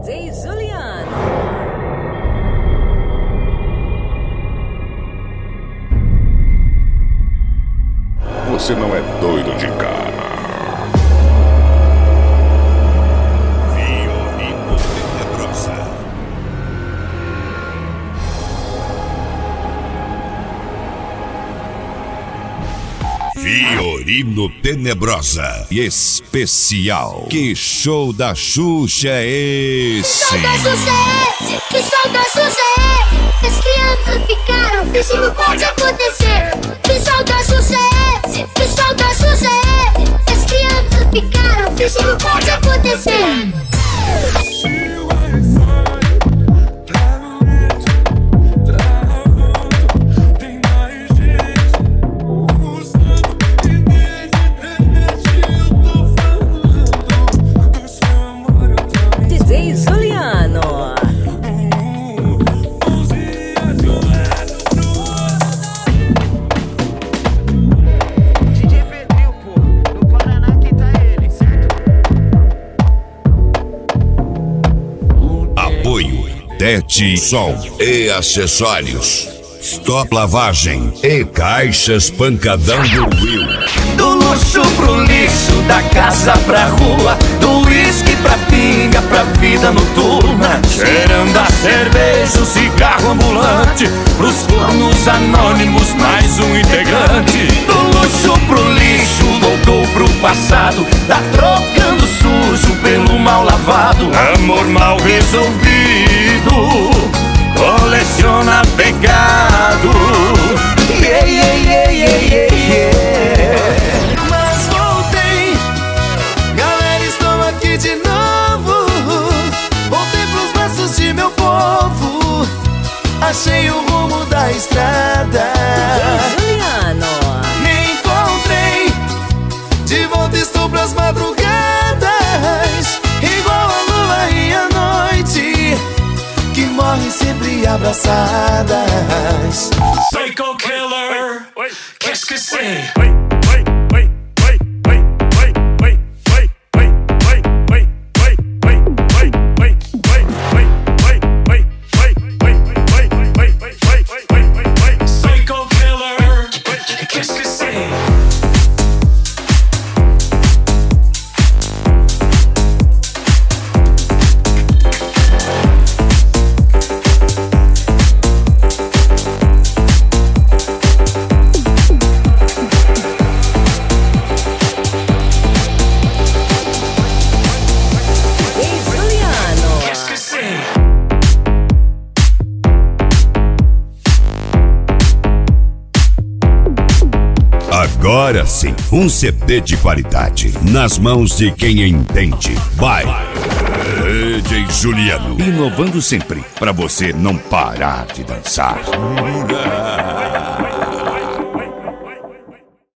DJ Juliano. Você não é doido de cara. Violino Tenebrosa. Violino Tenebrosa especial. Que show da Xuxa é esse? Que show da Xuxa é esse? Que show da Xuxa é esse? As crianças ficaram, isso não pode acontecer. Que show da Xuxa é esse? Que show da Xuxa é esse? As crianças ficaram, isso não pode acontecer. DJ Juliano. DJ Pedrinho, pô, no Paraná quem tá ele, certo? Apoio Tete Sol e acessórios. Stop Lavagem e Caixas Pancadão do Rio. Do luxo pro lixo, da casa pra rua, do uísque pra pinga, pra vida noturna. Cheirando a cerveja, o cigarro ambulante, pros fornos anônimos, mais um integrante. Do luxo pro lixo, voltou pro passado, tá trocando sujo pelo mal lavado. Amor mal resolvido, coleciona pecado. Yeah, yeah, yeah, yeah, yeah, yeah. Mas voltei, galera, estou aqui de novo. Voltei pros braços de meu povo, achei o rumo da estrada. DJ Juliano. Me encontrei, de volta estou pras madrugadas, igual a lua e a noite, que morrem sempre abraçadas. Psycho Killer, qu'est-ce que c'est? Psycho Killer, qu'est-ce que c'est? DJ Juliano. Qu'est-ce que c'est? Agora sim, um CD de qualidade nas mãos de quem entende. Vai, DJ Juliano, inovando sempre pra você não parar de dançar.